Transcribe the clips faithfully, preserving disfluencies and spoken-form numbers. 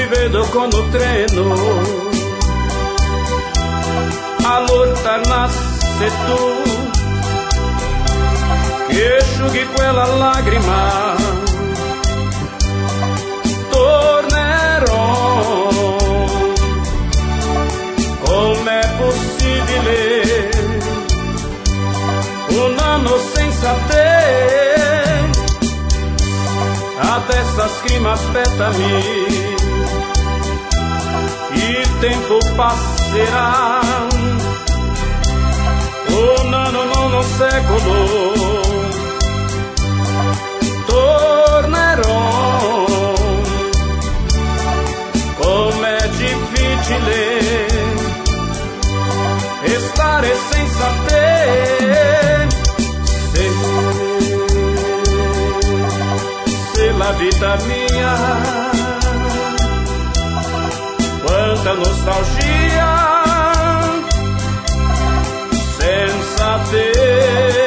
vedo con o treno, allora nasce tu che asciughi quella lacrima. Tornerò, com'è possibile un anno senza te? Adesso scrima, aspettami, il tempo passerà, un anno, non un secolo, tornerò, com'è difficile stare senza te, se, se la vita mia, quanta nostalgia senza te.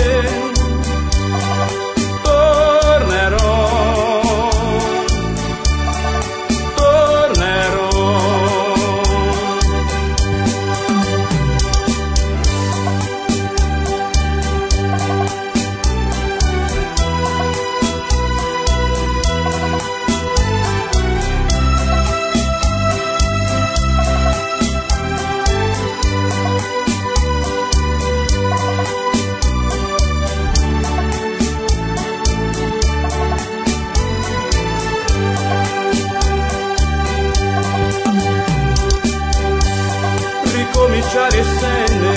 Cominciare sene,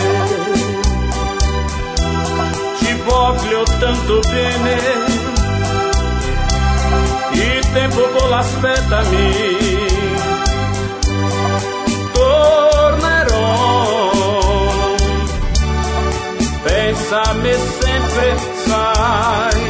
ci voglio tanto bene, il tempo con aspettami, tornerò, pensami sempre, sai,